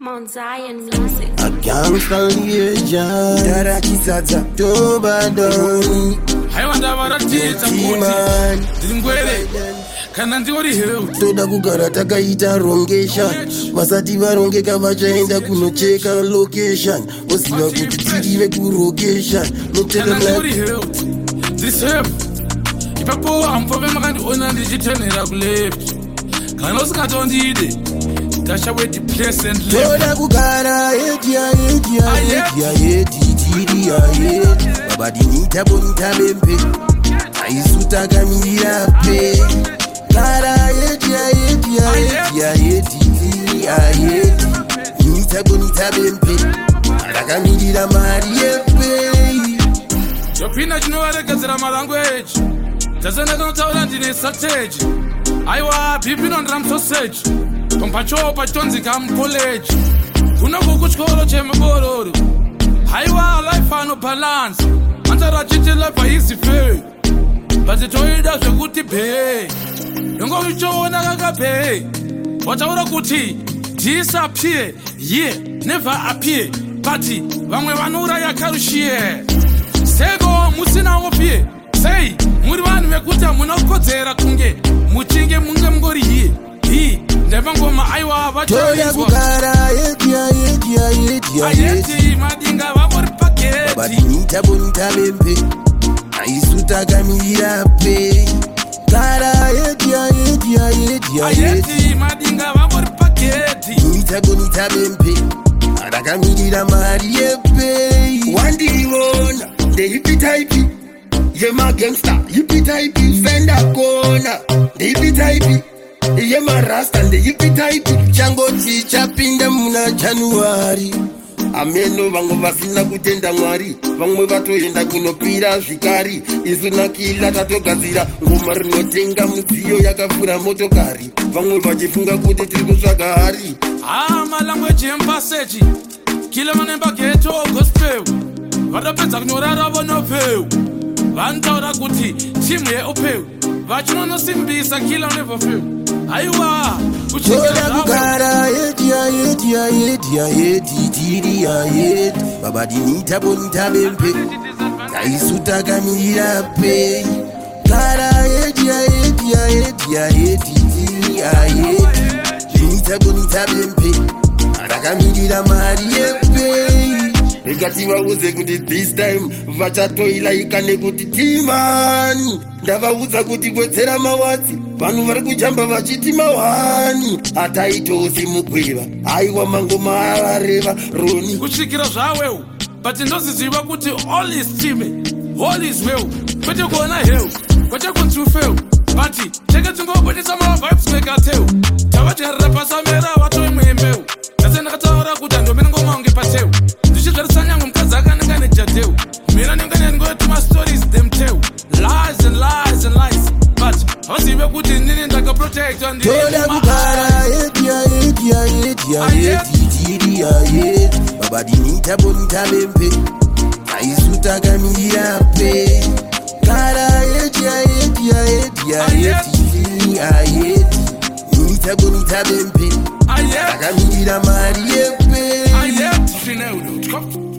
Mount Zion Music. A gangster legend. Dara kisaza tobadoni. Haiwanda varatidza kuti ndingwere kana ndiori hero. Toda kugara takaita rongesha. Vasati varongeka vachaenda kunocheka location. Oziva kuti tirive kurocation. Kana ndiori hero. Ndisef. Ipapo ampove makandiona ndichitenhera kuleft. Kana usingatondide. Dasha with the place and live. Toda kugara heti tiri ya heti. Babadi nita bonita bempe. Aisuta kamira pe. Gara heti tiri ya heti. Nita bonita bempe. Akamirira mari yepe. Yopina chinovaregedzera malanguage. Tazana kanotaura ndine strategy. Aiwa pipi on ram sausage. Tompacho patonzika college. Kunoku kuchikoro chemabororo. Haiwa life ano balance. Antara chichi life easy pay. Bazitoida zvekuti pay. Yongo uchiona kakape. Wataura kuti disappear. Yeah, never appear. But vamwe vanouraya karushiye. Sego musina opie. Say, muri vanhu vekuti munokodzera kunge muchinge munge mungori hii. Ndevangoma aiwa vachoizwa. Toda kugara heti madinga vangori paketi. Babadi nita bonita bempe. Aisuta kamirira pe. Gara heti madinga vangori paketi. Nita bonita bempe. Arakamirira mari yepe. Wandiona ndeipi type. Yema gangster, yippie type, fender corner. Ndeipi type. Yema rasta and the yippie type. Chango chicha pinda muna January. Ameno vango vasina kutenda mwari. Vamwe vatoenda kunopira zvikari. Isuna kila tatogadzira. Ngoma rinotenga mudziyo yakafura motokari. Vamwe vachifunga kuti tiri kutsvaga hari. Malanguage empasechi. Kila manemba ghetto gospel. Vatapedza kunyorara vonopeu. Vantaura kuti timu yeupeu. Vachinono-simbisa kila unevofeu. Aiwa toda kugara heti tiri ya heti. Babadi nita bonita bempe. Aisuta kamirira pe. Gara heti tiri ya heti. Nita bonita bempe. Arakamirira mari yepe. Ekati vauze kuti this time vachatoilaika nekuti timani. Ndavaudza kuti kwedzera mawatsi. Vanhu vari kujamba vachiti mawani. Ataitosi mukweva. Aiwa mangoma avareva roni. Kusvikira zvawewo. But ndoziziva kuti all is time. All is well. Kwete kuona hell. Kwete kuntrufeu. But cheke tingobudisa mavibes mekateu. Tavacherera pasamera watoi muhembeu. Tase ndakataura kuti ndomene ngoma unge pateu. Ndichizvarisanya ngomukadzi akanenge nejadeu. Mina ndingane ngoiti stories them tell. Lies and lies and lies. But vazive kuti ndini ndakaprotectwa ndi. Toda kugara heti tiri ya heti. Babadi nita bonita bempe. Aisuta kamirira pe. Gara heti tiri ya heti. Nita bonita bempe. Akamirira mari yepe. Fineudo.